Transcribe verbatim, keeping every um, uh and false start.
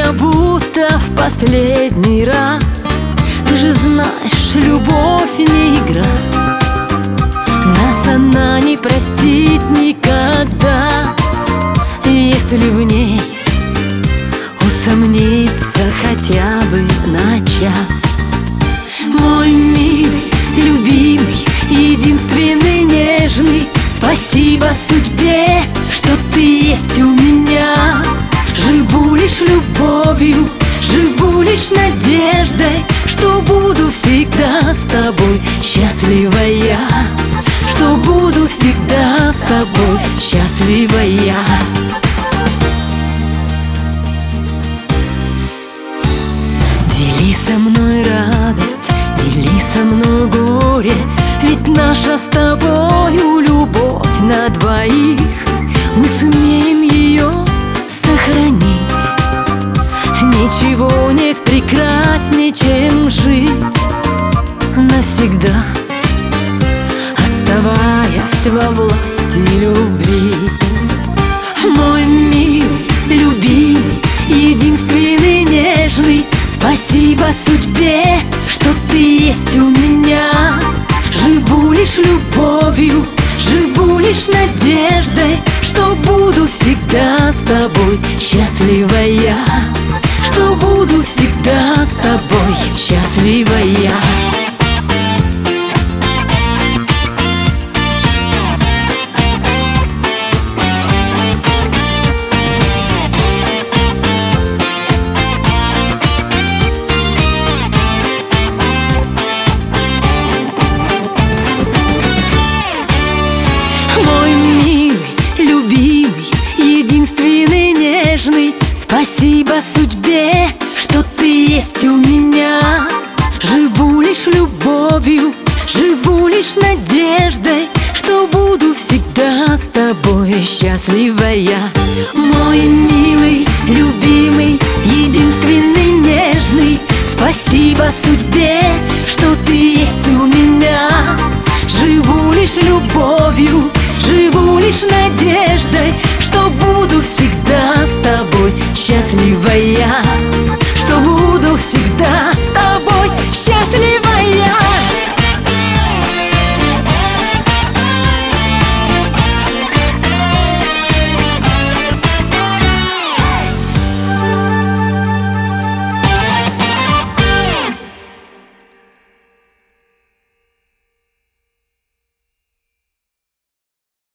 меня будто в последний раз. Ты же знаешь, любовь не игра, нас она не простит никогда. Если в ней усомниться хотя бы на час. Мой милый, любимый, единственный, нежный, спасибо судьбе, что ты есть у меня. Живу лишь любовью, живу лишь надеждой, что буду всегда с тобой счастливая, что буду всегда с тобой счастливая. Дели со мной радость, дели со мной горе, ведь наша с тобою любовь на двоих. Мы сумеем ее сохранить. Ничего нет прекраснее, чем жить навсегда, оставаясь во власти любви. Мой милый, любимый, единственный, нежный, спасибо судьбе, что ты есть у меня. Живу лишь любовью, живу лишь надеждой, что буду всегда с тобой счастливая, что буду всегда с тобой счастливая. Спасибо судьбе, что ты есть у меня. Живу лишь любовью, живу лишь надеждой, что буду всегда с тобой счастливая. Мой милый, любимый, единственный, нежный, спасибо судьбе, что ты есть у меня. Живу лишь любовью, живу лишь надеждой, что буду всегда с тобой счастливая.